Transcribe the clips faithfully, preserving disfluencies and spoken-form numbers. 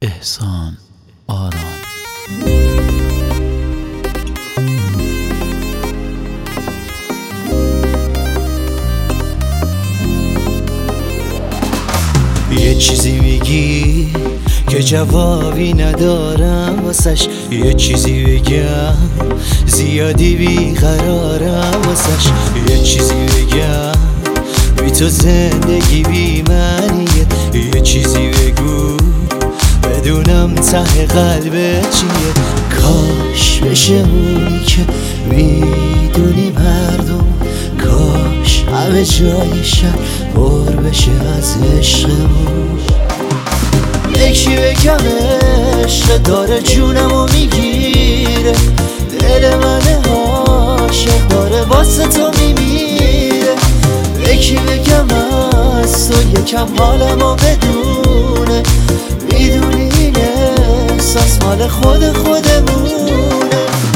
احسان آرام. یه چیزی میگی که جوابی ندارم واسش، یه چیزی بگم زیادی بیقرارم واسش، یه چیزی بگم بی تو زندگی بی معنیه، یه چیزی بگو بدونم ته قلبت چیه. کاش بشه اونی که میدونی مردم، کاش همه جای شهر پر بشه از عشقمون. یکی بگم عشق داره جونمو میگیره، دل من عاشق داره واسه تو میمیره. یکی بگم از تو یکم حالمو بدونه، میدونی این احساس مال خود خودمونه.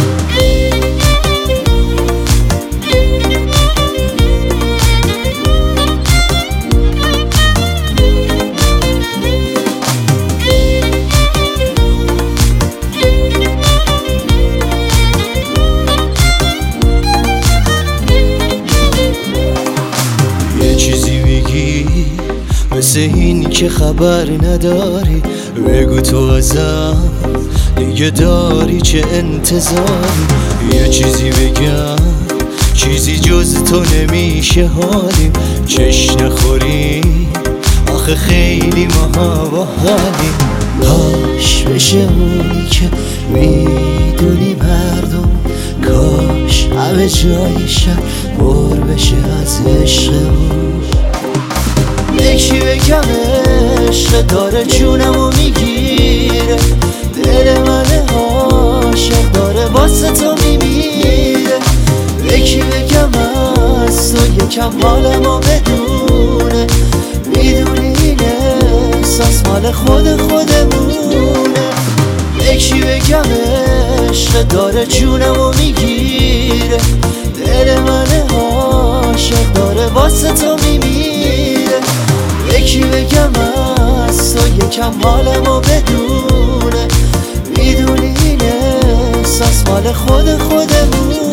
مثل این که خبر نداری، بگو تو ازم دیگه داری چه انتظاری. یه چیزی بگم چیزی جز تو نمیشه حالیم، چش نخوری آخه خیلی ماها با حالیم. کاش بشه اونی که میدونی مردم، کاش همه جای شهر پر بشه از عشقمون. یکی بگم عشق داره جونمو میگیره، دل من عاشق داره واسه تو میمیره. یکی بگم از تو یکم حالمو بدونه، میدونی این احساس مال خود خودمونه. یکی بگم عشق داره جونمو میگیره، دل من عاشق داره واسه تو میمیره. یکی بگم از تو یکم حالمو بدونه، میدونی این احساس مال خود خودمون.